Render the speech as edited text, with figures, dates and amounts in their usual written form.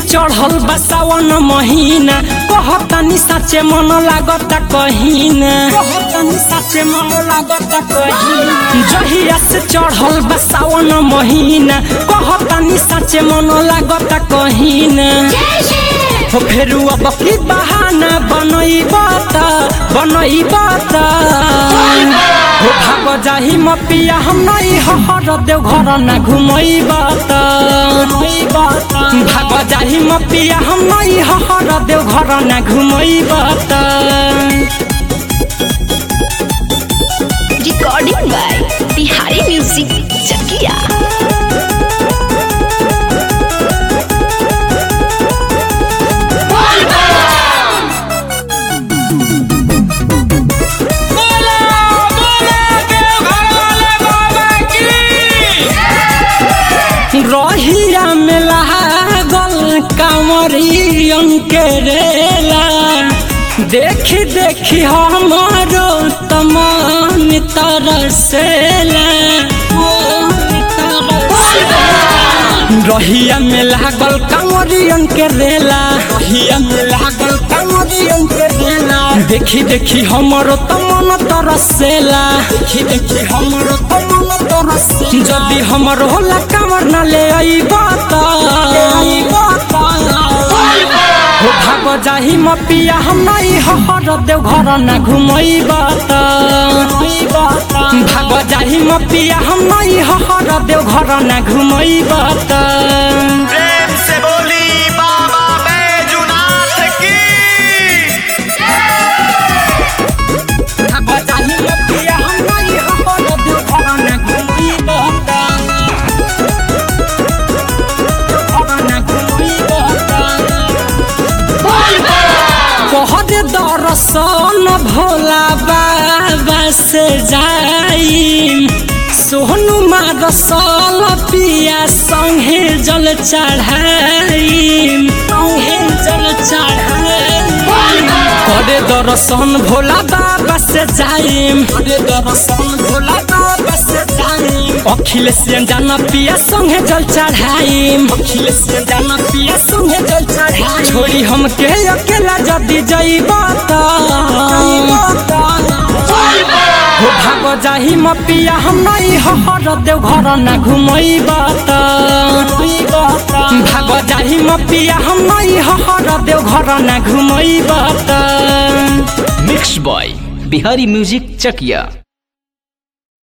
चढ़ल बा सावन महीना कहतनी सच्चे मन लागता कहीना जहिया से चढ़ल बा सावन महीना कहतनी सच्चे मन लागता कहीना फेरू अब की बहाना बनईबा हो भाग जाही मपिया हम नहीं हर देव घर न घुमईबा भाग जाही मपिया हम नहीं हर देव घर न घुमईबा recording by Bihari music Chakiya. रहिया में लागल कांवरियन के रेला देखी हमारो तमान तरसेला रहिया में लागल कांवरियन के रेला देखी हमारो तमान तरसेला जदि हमर होला कांवर न ले अइबा हो भाग जाही मपिया हम नहीं हर देव घर न घुमईबा भाग जाही मपिया हम नहीं हर देव घर न घुमईबा। प्रेम से बोली बाबा बैजूनाथ की। भाग जाही मपिया हम नहीं हर देव घर न घुमईबा दर्शन भोला बाबा से जाई सोहनु मारसल पिया संगे जल चढ़ाई करे दर्शन भोला बाबा से जाई अखिलेश जाना पिया संगे जल चढ़ाई छोड़ी हम के अकेला जदि जइबा हो भाग जाही मपिया हम नहीं हर देव घर न घुमईबा भाग जाही मपिया हम नहीं हर देव घर न घुमईबा। मिक्स बॉय बिहारी म्यूजिक चकिया।